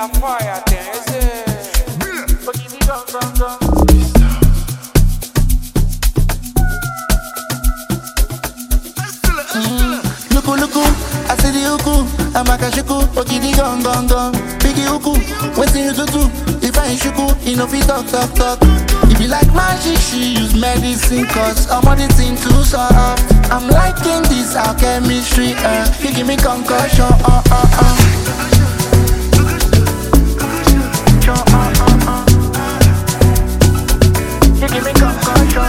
a fire thing, is it? But give me gum. Luku, I say the uku, I'm a kashiku, okidi gong. Biggie uku, waiting you to do. If I ain't shuku, you know fi talk. If you like magic, she use medicine, cause I'm on the thing too soft. I'm liking this alchemistry, you give me concussion, You give me concussion,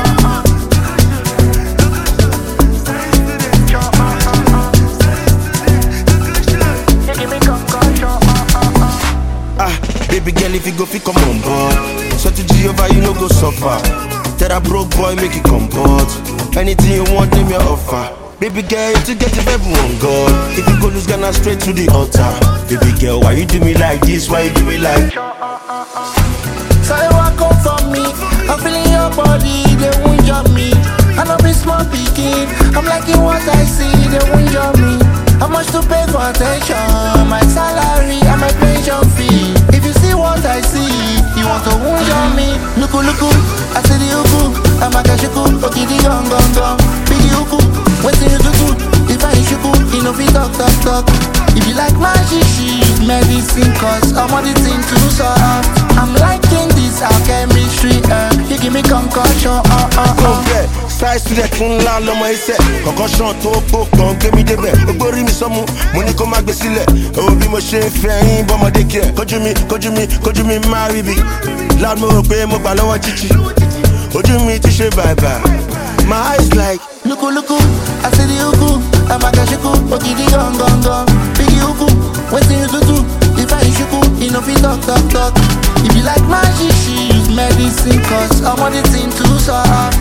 Baby girl, if you go, fi come on board. So to Jehovah, you no go suffer. Tell that broke boy, make it comport. Anything you want, name your offer. Baby girl, to get if everyone God. If you go lose Ghana straight to the altar. Baby girl, why you do me like this? Why you do me like? So you walk up for me, I'm feeling your body, they won't jump me. I know be small picking, I'm liking what I see, they won't jump me. How much to pay for attention? My salary and my pension fee. If you see what I see, you want to wound on me. Luku, I say the uku, I'm a kashiku, okidi gong. Biggie uku, waiting you to do. If I ain't shuku, you know fi talk. If you like magic, she use medicine, cause I'm on the thing too soft. I'm liking this alchemistry, you give me concussion, Size to the tune la lomo ise. Concussion to po kan gbé mi débẹ̀. Ogbórí mi sọ́mu, mo ní kó má gbé sílẹ̀. Owó bí mo ṣe ń fẹ́ yín bọ́mọdé kí ẹ̀. Kojú mi má rí bi. Loud mo rò pé mo gbà lọ́wọ́ chichi. Ojú mi ti ṣe bàbà. My eyes like Luku, I say the uku, I'm a kashiku, okidi gong. Biggie uku, waiting you to do. If I ain't shuku, you know fi talk. If you like magic, she use medicine, cause I'm on the thing too soft.